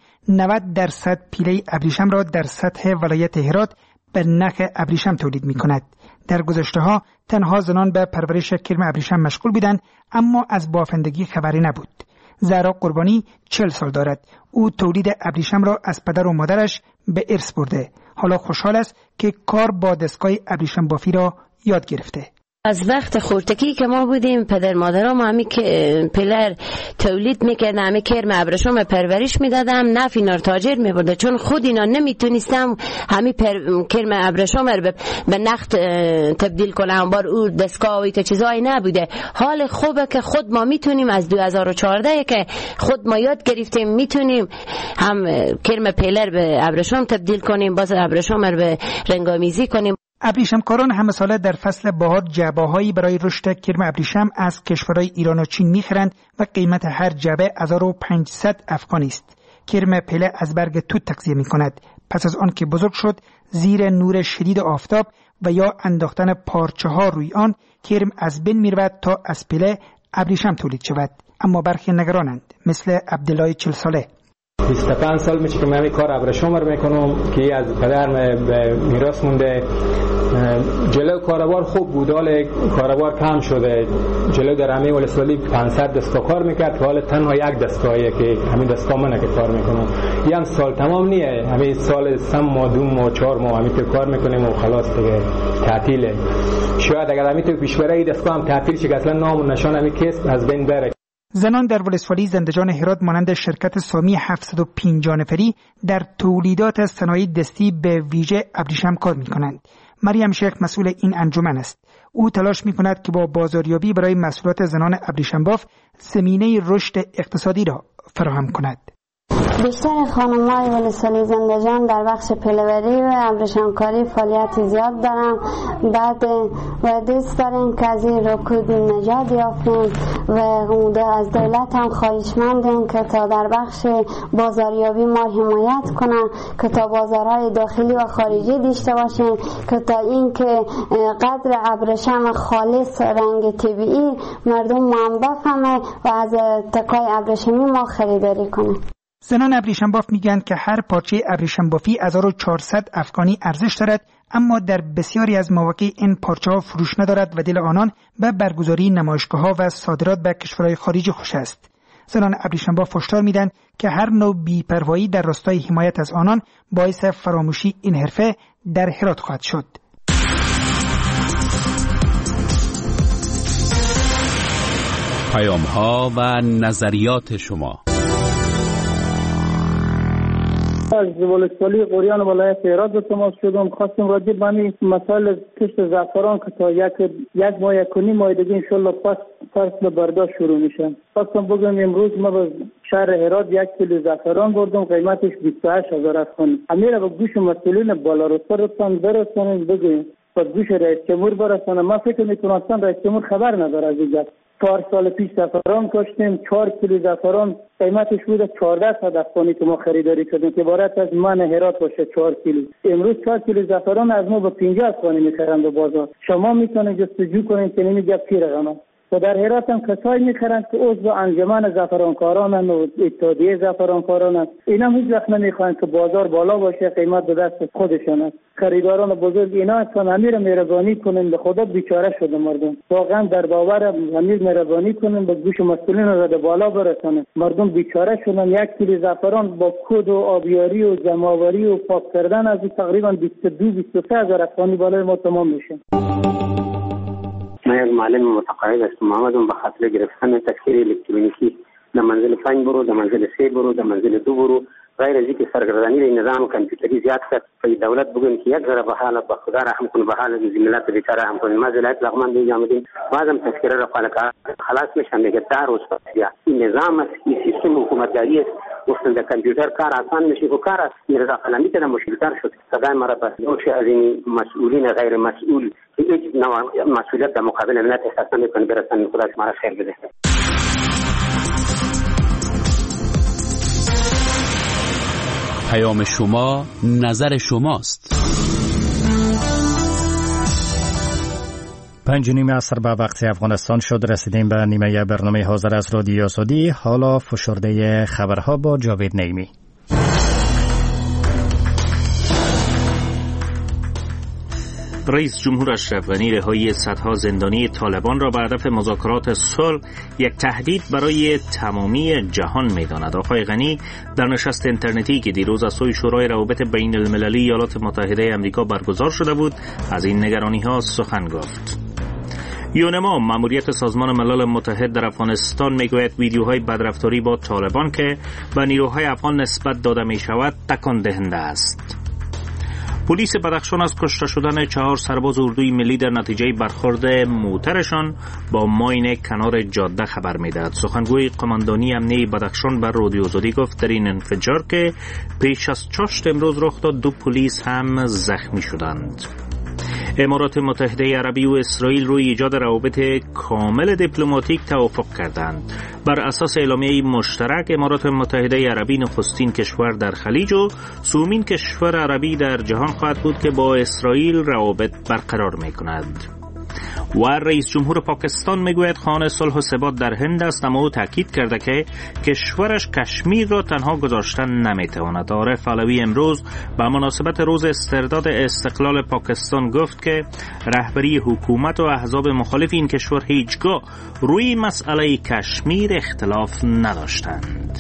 90% پیله ابریشم را در سطح ولایت هرات به نخ ابریشم تولید می کند. در گذشته ها تنها زنان به پرورش کرم ابریشم مشغول بودند، اما از بافندگی خبری نبود. زهرا قربانی 40 سال دارد. او تولید ابریشم را از پدر و مادرش به ارث برده. حالا خوشحال است که کار با دستگاه ابریشم بافی را یاد گرفته. از وقت خورتکی که ما بودیم پدر مادرام همی که پلر تولید میکردن، همی کرم ابریشم پرورش میدادم، نفع اینا تاجر میبرده، چون خود اینا نمیتونستم همی کرم ابریشم رو به نخت تبدیل کنم. بار او دستگاه و ایتا چیزایی نبوده. حال خوبه که خود ما میتونیم از 2014 که خود ما یاد گرفتیم میتونیم هم کرم پلر به ابریشم تبدیل کنیم، باز ابریشم رو به رنگامیزی کنیم. ابریشمکاران همه ساله در فصل بهار جعبه‌هایی برای رشد کرم ابریشم از کشورهای ایران و چین می‌خرند و قیمت هر جعبه 1500 افغانی است. کرم پله از برگ توت تغذیه می‌کند. پس از آن که بزرگ شد زیر نور شدید آفتاب و یا انداختن پارچه‌ها روی آن، کرم از بین می‌رود تا از پله ابریشم تولید شود. اما برخی نگرانند، مثل عبدالله 40 ساله. 25 سال میشه که من کار ابریشم رو میکنم که از پدرم میراث مونده. جلو کاروبار خوب بود، حال کاروبار کم شده. جلو در همه ولسوالی 500 دستگاه کار میکرد که حالا تنها یک دستگاهیه که همین دستگاه منه که کار میکنم. یه هم سال تمام نیه، همین سال 3 ماه 2 ماه 4 ماه همین که کار میکنیم و خلاص دیگه تعطیله. شاید اگر همین تو پیش بره دستگاه هم تعطیل شه که اصلا نام و نشان همین کسب از بین بره. زنان در ولسوالی زندجان هرات مانند شرکت سامی 750 نفری در تولیدات صنایع دستی به ویژه ابریشم کار می‌کنند. مریم شیخ مسئول این انجمن است. او تلاش می‌کند که با بازاریابی برای محصولات زنان ابریشم باف زمینه رشد اقتصادی را فراهم کند. بیشتر خانم‌های ولسوالی زندجان در بخش پله‌وری و ابریشمکاری فعالیت زیاد دارن. بعد و دوست داریم که از این رکود نجات یافتیم و از دولت هم خواهشمندیم که تا در بخش بازاریابی ما حمایت کنن، که تا بازارهای داخلی و خارجی داشته باشیم، که تا این که قدر ابریشم خالص رنگ طبیعی مردم ما بفهمه و از تکای ابریشمی ما خریداری کنه. زنان ابریشم باف میگن که هر پارچه ابریشم بافی 1400 افغانی ارزش دارد، اما در بسیاری از مواقع این پارچه ها فروش ندارد و دل آنان به برگزاری نمایشگاه ها و صادرات به کشورهای خارجی خوش است. زنان ابریشم باف هشدار میدن که هر نوع بی‌پروایی در راستای حمایت از آنان باعث فراموشی این حرفه در هرات خواهد شد. پیام‌ها و نظریات شما. از ولسوالی قریان ولایت هرات به تماس شدم. خواستم راجع به این مسائل کشت زعفران که تا یک ماه یک و نیم ماه دیگه انشالله فصل برداشت شروع میشه. خواستم بگم امروز ما به شهر هرات 1 کیلو زعفران بردم، قیمتش 28000 افغانی. امیر به گوش مسئولین بالا رتبه برسانید بگویم، به گوش رئیس جمهور برسانه. من فکر میکنم رئیس جمهور خبر نداره از این. 4 سال پیش زعفران کاشتیم، 4 کیلو زعفران قیمتش بود 1400 افغانی که ما خریداری کردیم که عبارت از من هرات باشه 4 کیلو. امروز 4 کیلو زعفران از ما به 50 افغانی میخرند به بازار. شما میتونید جستجو کنید که نمیگه چی رقمه. و در هرات هم کسایی میخرند که عضو انجمن زعفرانکاران و اتحادیه زعفرانکاران. اینا هیچ وقت نمیخواهند که بازار بالا باشه، قیمت به دست خودشان است. خریداران بزرگ اینا هستن. امیر مهربانی کنین، به خدا بیچاره شده مردم. واقعا در باور امیر مهربانی کنین، به گوش مسئولین رو بالا برسانه. مردم بیچاره شدن. 1 کیلو زعفران با کود و آبیاری و جمع‌آوری و پاک کردن از تقریبا 22-23 هزار افغانی بالای ما تمام میشه. من یک معلم متقاعد است محمد به خاطر گرفتن تذکره الکترونیکی در منزل 5 برو، در منزل 3 برو، در منزل 2 برو، غیر از اینکه سرگردانی در نظام کامپیوتری زیاد کرد. فی دولت بگویم که یک ذره به حال به خدا رحم کنه، به حال ملت بیچاره رحم کنه. ما ولایت لغمان دیگه آمدیم بعضم تذکره را خلاص میشن دیگه دار و این نظام است، این سیستم حکومتداری است. وقتی در کامپیوتر کار آسان میشه و کار است رضا فلانی که مشکل‌تر شد. صدای مرا بس دوش از این مسئولین غیر مسئول که هیچ نوع مسئولیت در مقابل ملت احساس نمی‌کنه برسن. خدا شما خیر بده. پیام شما نظر شماست. 5:30 عصر به وقت افغانستان شد. رسیدیم به نیمه برنامه حاضر از رادیو آزادی. حالا فشرده خبرها با جاوید نعیمی. رئیس جمهور اشرف غنی رهایی صدها زندانی طالبان را به هدف مذاکرات صلح یک تهدید برای تمامی جهان می‌داند. آقای غنی در نشست اینترنتی که دیروز از سوی شورای روابط بین المللی ایالات متحده آمریکا برگزار شده بود از این نگرانی‌ها سخن گفت. یونما ماموریت سازمان ملل متحد در افغانستان میگوید ویدیوهای بدرفتاری با طالبان که به نیروهای افغان نسبت داده می‌شود تکان دهنده است. پلیس بدخشان از کشته شدن 4 سرباز اردوی ملی در نتیجه برخورد موترشان با ماین کنار جاده خبر می‌دهد. سخنگوی قماندانی امنیه بدخشان بر رادیو آزادی گفت در این انفجار که پیش از چاشت امروز رخ داد 2 پلیس هم زخمی شدند. امارات متحده عربی و اسرائیل روی ایجاد روابط کامل دیپلماتیک توافق کردند. بر اساس اعلامیه مشترک امارات متحده عربی نخستین کشور در خلیج و سومین کشور عربی در جهان خواهد بود که با اسرائیل روابط برقرار می‌کند. و رئیس جمهور پاکستان میگوید خواهان صلح و ثبات در هند است، اما او تاکید کرده که کشورش کشمیر را تنها گذاشتن نمیتواند. عارف علوی امروز به مناسبت روز استرداد استقلال پاکستان گفت که رهبری حکومت و احزاب مخالف این کشور هیچگاه روی مسئله کشمیر اختلاف نداشتند.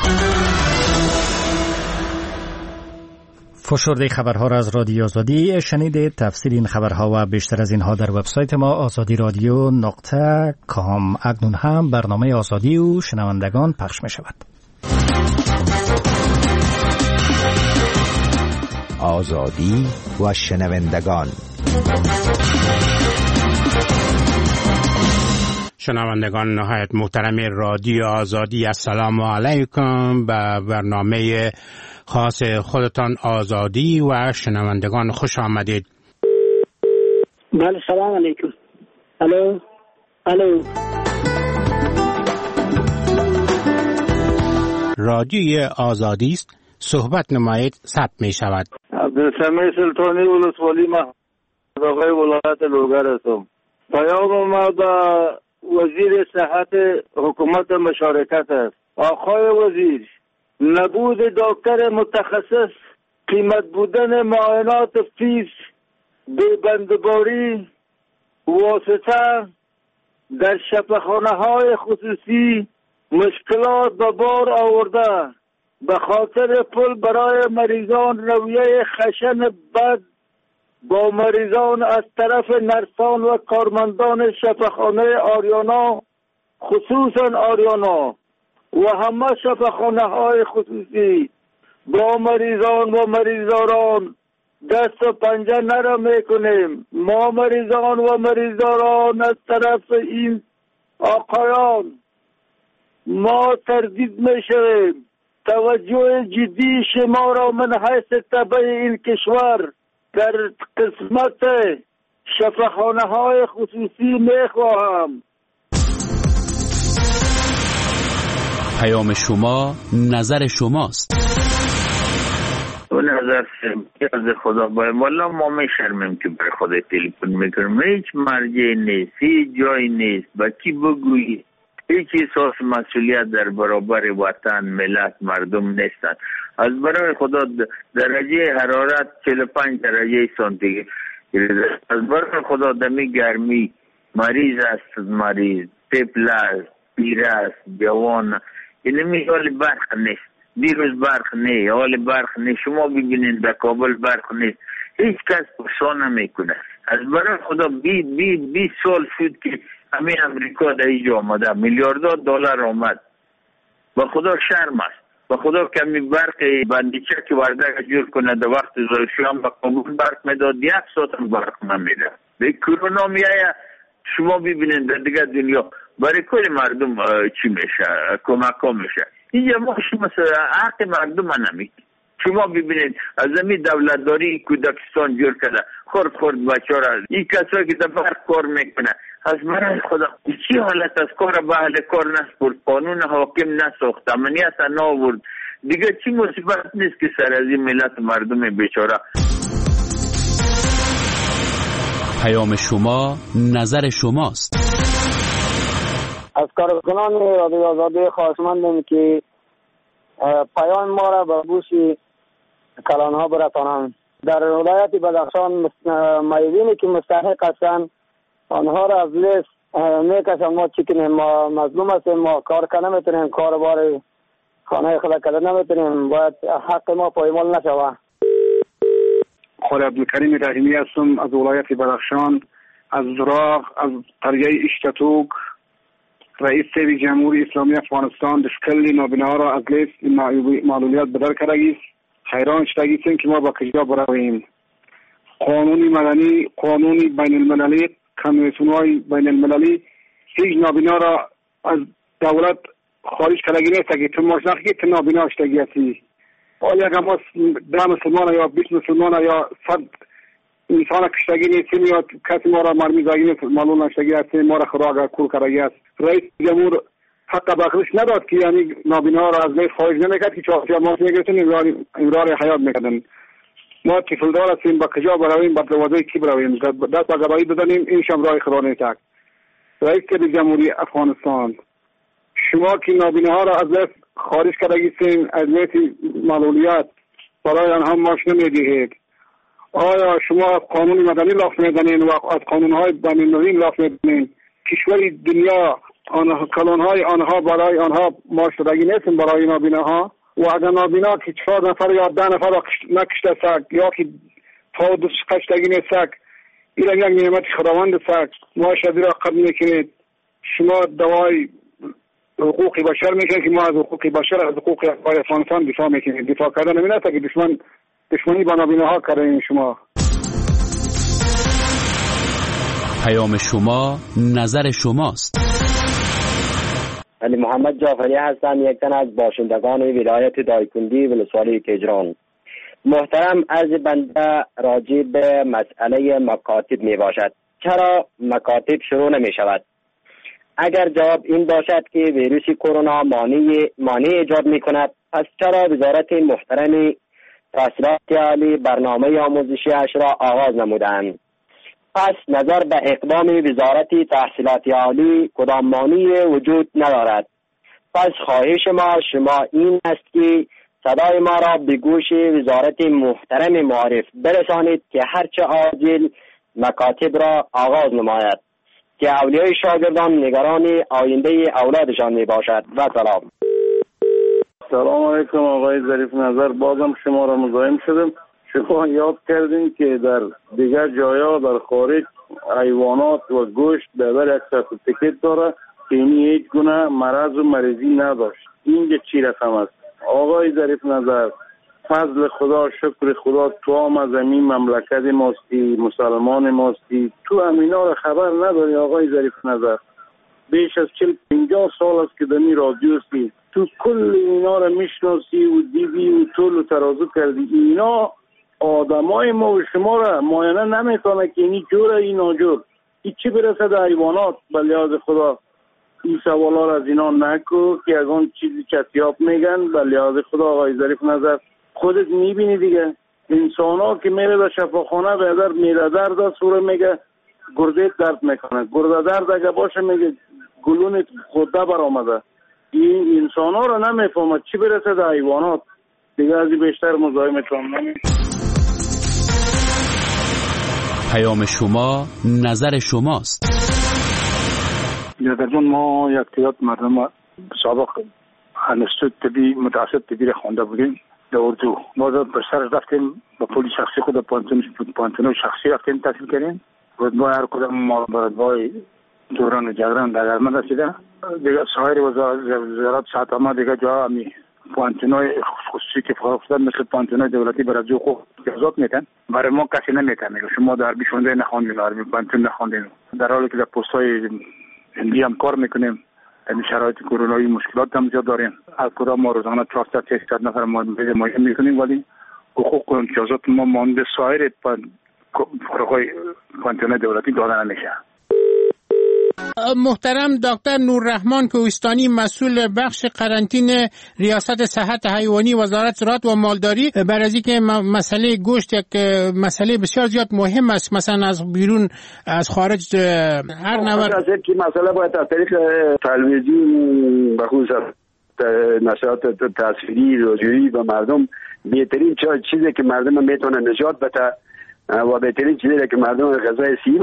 فشرده خبرها را از رادیو آزادی شنیدید. تفسیر این خبرها و بیشتر از اینها در وبسایت ما azadiradyo.com. اکنون هم برنامه آزادی و شنوندگان پخش می شود. آزادی و شنوندگان. شنوندگان نهایت محترم رادیو آزادی، السلام علیکم. به برنامه خاص خودتان آزادی و شنوندگان خوش آمدید. بله سلام علیکم. الو رادیوی آزادی است، صحبت نمایید، ثبت می شود. عبدالسمیع سلطانی ولسوالی آقای ولایت لوگر هستم. پیام ما به وزیر صحت حکومت مشارکت است. آقای وزیر، نبود دکتر متخصص، قیمت بودن معاینات فیس، بندباری واسطه در شفاخانه‌های خصوصی مشکلات به بار آورده. به خاطر پول برای مریضان رویه خشن بد با مریضان از طرف نرسان و کارمندان شفاخانه آریانا، خصوصا آریانا و همه شفاخانه‌های خصوصی با مریضان و مریضداران دست و پنجه نرم میکنیم. ما مریضان و مریضداران از طرف این آقایان ما تردید میشویم. توجه جدی شما را من حیث تبع این کشور در قسمت شفاخانه‌های خصوصی میخواهم. پیام شما نظر شماست. و نظر از خدا باید والا ما میشرمیم که برای خدا تلفن میکنیم. هیچ مرجعی نیست، هیچ جایی نیست. با کی بگویی؟ هیچ احساس مسئولیت در برابر وطن، ملت، مردم نیستند. از برای خدا درجه حرارت 45 درجه سانتیگراد. از برای خدا دمی گرمی مریض است، مریض طفل است، پیر است، جوان. اینمی حال برق نیست. دیروز برق نیست، حال برق نیست. شما ببینید در کابل برق نیست. هیچ کس پرسان نمیکنه. از برای خدا 20 سال شد که همین امریکا در اینجا آمده، میلیاردها دلار آمد. به خدا شرم است. به خدا کمی برق بندیچه که وردک جور کنه در وقت شام به کابل برق میداد، 1 ساعت هم برق نمیده. به کرونا میایه. شما ببینید در دیگه دنیا برای کل مردم چی میشه، کمک ها میشه. اینجا ما شما حق مردم نمید. شما ببینید از زمین دولتداری کودکستان جور کرده، خورد بچه را. این کسایی که در برق کار میکنه از برای خدا چی حالت از کار به اهل کار نسپرد، قانون حاکم نساخت، امنیت ناورد، دیگه چی مصیبت نیست که سر از این ملت مردم بیچاره. پیام شما نظر شماست. از کارکنان رادیو آزادی خواهشمندم که پیام ما را به گوش کلانها برسانند. در ولایت بدخشان مایدینی که مستحق هستند آنها را از لیست میکشن. ما چی کنیم؟ ما مظلوم هستیم، ما کار کنه نمیتونیم، کار بار خانه خدا کرده نمیتونیم، باید حق ما پایمال نشوه. خود عبدالکریم رحیمی هستم از ولایت بدخشان، از زراغ، از قریه اشتتوک. رئیس جمهوری اسلامی افغانستان دشکل نابیناها را از لیست معلولیت بدر کرده. حیران شدگیستیم که ما با کجا برویم. قانونی مدنی، قانونی بین المللی، کمیسیون‌های بین المللی هیچ نابینا را از دولت خارج کردگی نیست که تو ماشناخی که تو نابینا شدگی هستی. آیا اگر ما 10 مسلمان یا 20 مسلمان یا 100 انسان کشتگی نیستیم یا کسی ما را مرمیزاگی نیست معلوم نشدگی هستیم، ما را خدا اگر کور کردگی است. رئیس جمهور حق بخشش نداد که یعنی نابینا را از لیست خارج نمیکرد که چهارچیا ماش میگرفتن امرار حیات میکردن. ما طفلدار هستیم، با کجا برویم؟ با دروازه کی برویم؟ دست به گواهی بزنیم، این شم راه خدا نیست. رئیس جمهوری افغانستان، شما که نابیناها را از لیست خارج کردگیستین، از لیست معلولیت برای آنها ماش نمیدهید. آیا شما قانون مدنی لاف میدنین و از قانونهای بین المللی لاف میدنین؟ کشوری دنیا کلانهای آنها برای آنها ماش دادگی نیستن برای نابیناها. و اگر نابینا که 4 نفر یا 10 نفر را نکشته سک یا که تا دوست کشتگی نیست، این یک نعمت خداوند سک، ما شدی را قبل میکنید. شما دوای حقوق بشر میکنید که ما از حقوق بشر، از حقوق افغانستان دفاع میکنید. دفاع کردن نمیده که دشمنی با نابیناها کردین شما. پیام شما نظر شماست. علی محمد جعفری هستم، یک تن از باشندگان ولایت دایکنډي ولسوالی تهران. محترم، عرض بنده راجع به مسئله مکاتب می باشد. چرا مکاتب شروع نمی شود؟ اگر جواب این باشد که ویروس کرونا مانع ایجاد می کند، پس چرا وزارت محترم تحصیلات عالی برنامه آموزشی اش را آغاز نمودند؟ پس نظر به اقدام وزارت تحصیلات عالی کدام مانعی وجود ندارد. پس خواهش ما شما این است که صدای ما را به گوش وزارت محترم معارف برسانید که هرچه عاجل مکاتب را آغاز نماید که اولیای شاگردان نگران آینده اولادشان می باشد. و سلام. سلام علیکم آقای ظریف نظر، بازم شما را مزاحم شدم. شما یاد کردین که در دیگر جایا در خارج حیوانات و گوشت به یک سرتیفیکت داره که اینی هیچ گونه مرض و مریضی نداشت. اینجا چی رقم است؟ آقای ظریف نظر، فضل خدا، شکر خدا، تو هم از این مملکت ماستی، مسلمان ماستی، تو همینا را خبر نداری آقای ظریف نظر. بیش از 40-50 سال است که دمی رادیو هستی، تو کل اینا را میشناسی و دیدی و طول و ترازو کردی. اینا آدمای ما و شما را معاینه نمیکنه که اینی جوره این ناجور. این چی برسه در حیوانات؟ به لحاظ خدا این سوالا را از اینا نکو که از اون چیزی کتیاب میگن. به لحاظ خدا آقای ظریف نظر، خودت میبینی دیگه انسان ها که میره در شفاخانه به در میره درد است و میگه گرده درد میکنه، گرده درد اگه باشه میگه گلون خوده برآمده. این انسان ها را نمیفهمد، چی برسه در حیوانات دیگه. از بیشتر مزاحمتون نمیشه. پیام شما نظر شماست. در ما یک تعداد مردم سابق انستیتوت طبی متوسط طبی خوانده بودیم در اردو. ما به سر رفتیم با پول شخصی خود پانتون شخصی رفتیم تحصیل کردیم. رتبه هر کدام ما رتبه دوران جگران در درمان رسیده. دیگه سایر وزارت صحت دیگه جا می پانتونای خصوصی که فرافتاد مثل پانتونای دولتی برای جو خوب اجازت میتن. برای ما کسی نمیتن میگه شما در بیشونده نخوندین، در پانتون نخوندین. در حالی که در پست‌های هندی هم کار میکنیم. این شرایط کرونایی مشکلات هم زیاد داریم. از کدام ما روزانه 400-600 نفر ماهی میکنیم، ولی حقوق و امتیازات ما مانده سایر فروغای پانتون دولتی داده نمیشه. محترم دکتر نوررحمان کوهستانی، مسئول بخش قرنطین ریاست صحت حیوانی وزارت زراعت و مالداری، بر از اینکه مسئله گوشت یک مسئله بسیار زیاد مهم است، مثلا از بیرون از خارج هر نوع که مسئله باید از طریق تلویزیون به خصوص نشریات تصویری رادیویی به مردم بهترین چیزی که مردم میتونه نجات بده و بهترین چیزی که مردم غذای صحی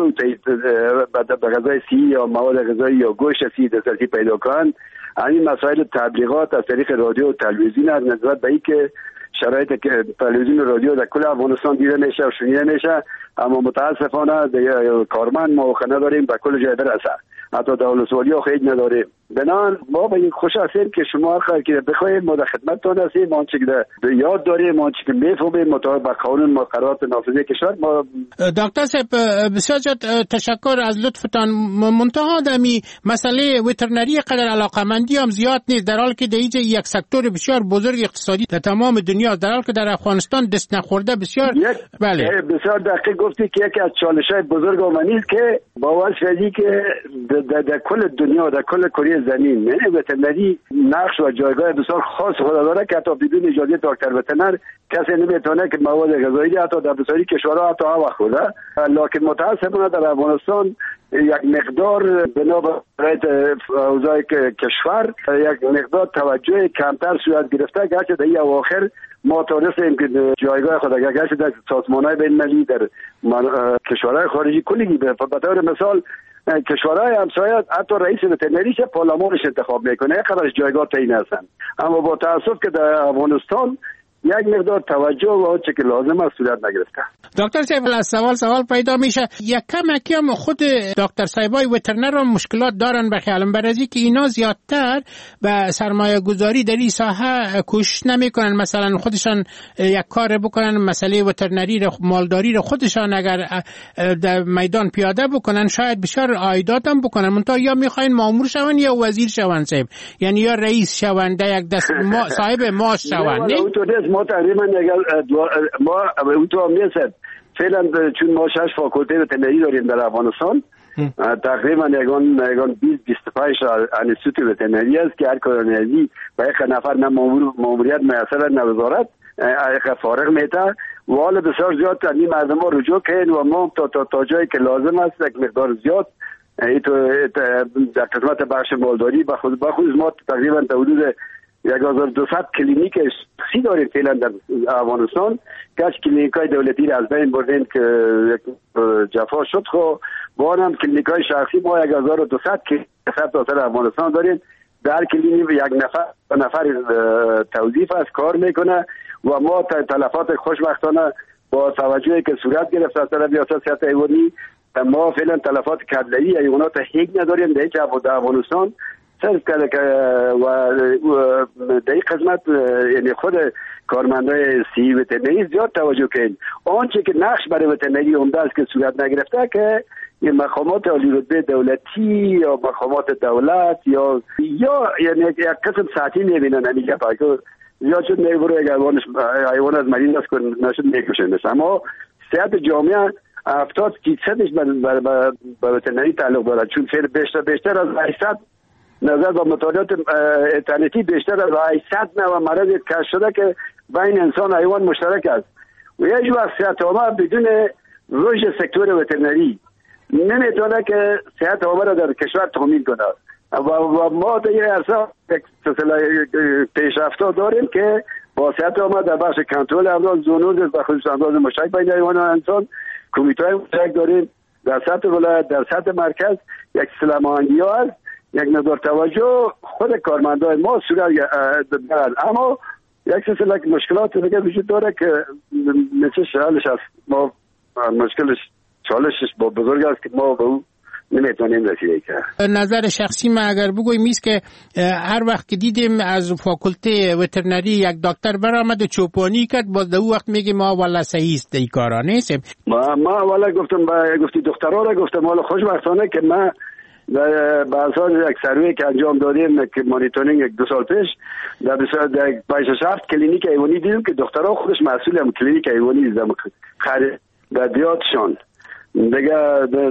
به غذای صحی یا مواد غذایی یا گوشت صحی دسترسی پیدا کنند. همین مسائل تبلیغات از طریق رادیو و تلویزیون از نسبت به اینکه شرایط که تلویزیون و رادیو در کل افغانستان دیده میشه و شنیده میشه، اما متاسفانه کارمند ما نداریم به کل جای برسه، حتی در ولسوالی ها خیلی نداریم. بنان ما به این خوش هستیم که شما که بخواهید ما در خدمتتان هستیم، آنچه که یاد داریم، آنچه که میفهمیم مطابق با قانون مقررات نافذه کشور. ما دکتر صاحب بسیار تشکر از لطفتان. منتها دمی مسئله وترنری قدر علاقمندی هم زیاد نیست، در حالی که در اینجا یک سکتور بسیار بزرگ اقتصادی در تمام دنیا، در حالی که در افغانستان دست نخورده بسیار. بله بسیار دقیق گفتی که یکی از چالش‌های بزرگ اومانی است که باور شدی که در کل دنیا، در کل کره زمین وترنری نقش و جایگاه بسیار خاص خود داره که حتی بدون اجازه دکتر وترنر کسی نمیتونه که مواد غذایی حتی در بسیاری کشورها حتی هوا خورده. لکن متاسفانه در افغانستان یک مقدار بنابرای اوضاع کشور یک مقدار توجه کمتر صورت گرفته، گرچه در این اواخر ما تونستیم که جایگاه خود گرچه در سازمان‌های بین‌المللی در کشورهای خارجی کلی به طور مثال کشورهای همسایه حتی رئیس وترنریش پارلمانش انتخاب میکنه، خبرش جایگاه تعیین هستن، اما با تاسف که در افغانستان یک مقدار توجه و آنچه که لازم است صورت نگرفته. دکتر صاحب از سوال پیدا میشه، یک کم خود دکتر صاحبای وترنر هم مشکلات دارن به خیالم، برای که اینا زیادتر به سرمایه گذاری در این ساحه کوشش نمیکنن، مثلا خودشان یک کار بکنن، مسئله وترنری مالداری رو خودشان اگر در میدان پیاده بکنن شاید بسیار عایدات هم بکنن، منتها یا میخواین مامور شون یا وزیر شون صاحب، یعنی یا رئیس شون، یک دست صاحب معاش شون. ما تقریبا ما اون تو میرسد فعلا چون ما 6 فاکولته وترنری داریم در افغانستان، تقریبا یگان 20-25 انستیتوت وترنری است که هر کارنیازی با یک نفر نه ماموریت میسر نه وزارت فارغ میته و حال بسیار زیاد تنی مردم ها رجوع کردن و ما تا جایی که لازم است یک مقدار زیاد در خدمت بخش مالداری بخصوص ما تقریبا تا حدود 1200 کلینیک شخصی داریم فعلا در افغانستان، که کلینیکای دولتی را از بین بردیم که جفا شد، خب با هم کلینیکای شخصی ما 1200 کلینیک در افغانستان داریم. در کلینیک یک نفر توظیف است کار میکنه و ما تلفات خوشبختانه با توجهی که صورت گرفت از طرف ریاست صحت حیوانی ما فعلا تلفات کدله‌ای حیوانات هیچ نداریم در افغانستان. صرف که و در این قسمت یعنی خود کارمندای سی وترنری زیاد توجه کردن. آنچه که نقش برای وترنری عمده است که صورت نگرفته که این مقامات عالی رتبه دولتی یا مقامات دولت یا یعنی یک قسم ساعتی میبینن همینجا پاکو زیاد شد میبره اگر حیوان از مریض است کنه نشد میکشن. اما صحت جامعه 70% به وترنری تعلق دارد، چون بیشتر از 800 نظر با مطالعات اینترنتی بیشتر از 800 نوع مرض کشف شده که بین انسان و حیوان مشترک است و یک وقت صحت عامه بدون رشد سکتور وترنری نمیتونه که صحت عامه را در کشور تامین کنه و ما در این عرصه یک سلسله پیشرفت داریم که با صحت عامه در بخش کنترل امراض زونوز و خصوص امراض مشترک بین حیوان و انسان کمیته مشترک داریم در سطح ولایت، در سطح مرکز یک سلامانگی ها هست، یک نظر توجه خود کارمندای ما صورت دارد. اما یک سلسله مشکلات دیگه وجود داره که مثل حالش است. ما مشکلش چالشش با بزرگ است که ما به او نمیتونیم رسیده کرد. نظر شخصی ما اگر بگویم میست که هر وقت که دیدیم از فاکولته وترنری یک دکتر برآمد و چوپانی کرد، باز در اون وقت میگیم ما والا صحیح است این کارا نیست. ما والا گفتم گفتی دکترها را گفتم حالا خوشبختانه که ما به اساس یک سروی که انجام دادیم که مانیتورینگ 2 سال پیش در 27 کلینیک حیوانی دیدیم که دکترها خودش مسئول هم کلینیک حیوانی خریداتشان دیگه